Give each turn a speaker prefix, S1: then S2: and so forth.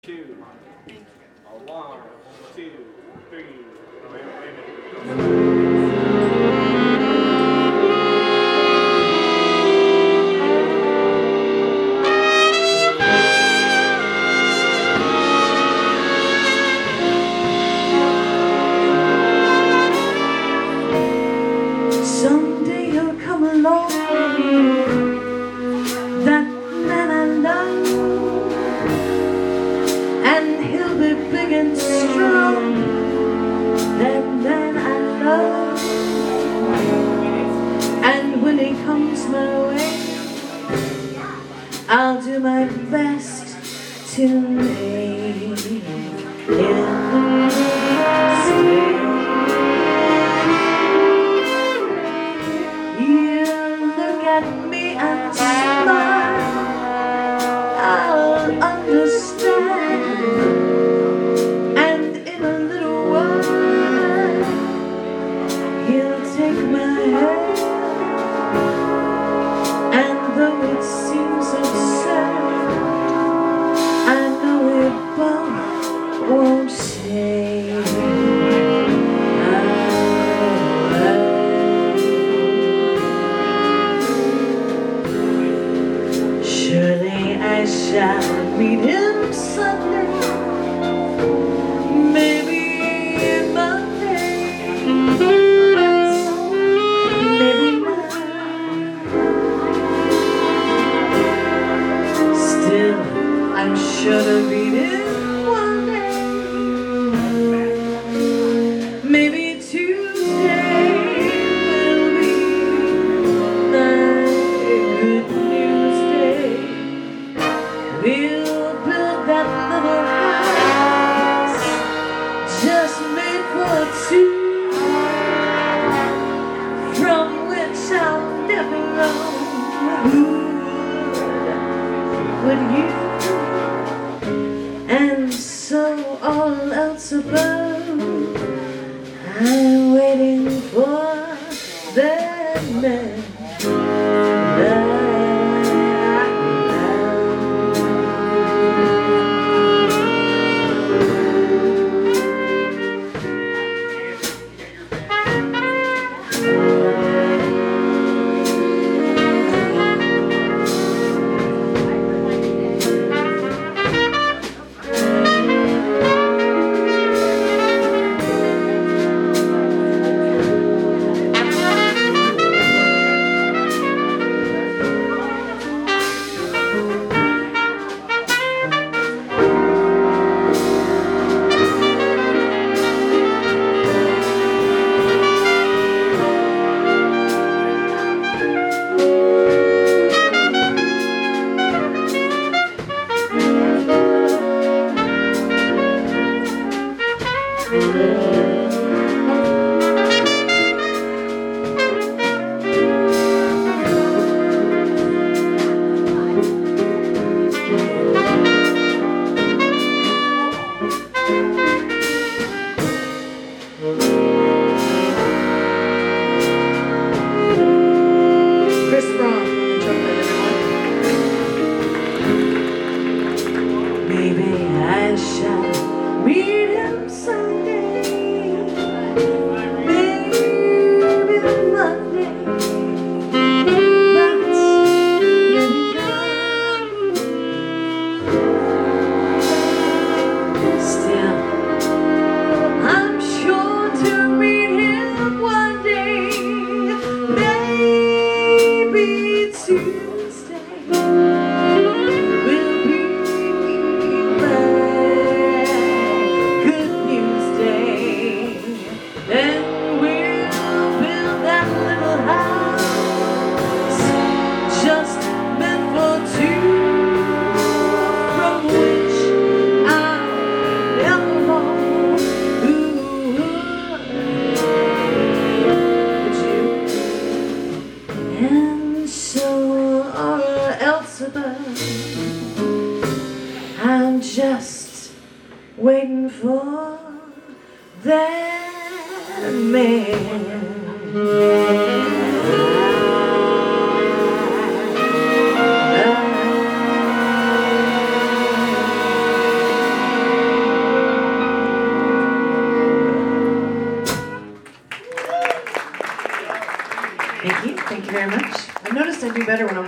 S1: two, one, two, three.
S2: Someday you'll come along, that man I love, and he'll be big and strong, that man I love. And when he comes my way, I'll do my best to make him stay. At me and smile, I'll understand, and in a little while he'll take my hand. And though it seems so sad, I know it both won't stay. Surely I shall meet him someday, maybe Monday, maybe not. Still, I'm sure to meet him one day. Maybe Tuesday will be my good news day. We'll build that little house just made for two, from which I'll never roam. Who would you? And so all else above, I'm waiting for that man. Maybe I shall meet him someday, maybe Monday, but maybe not. Still, I'm sure to meet him one day, maybe Tuesday. And so all else above, I'm just waiting for that man. Thank you very much. I've noticed I do better when I'm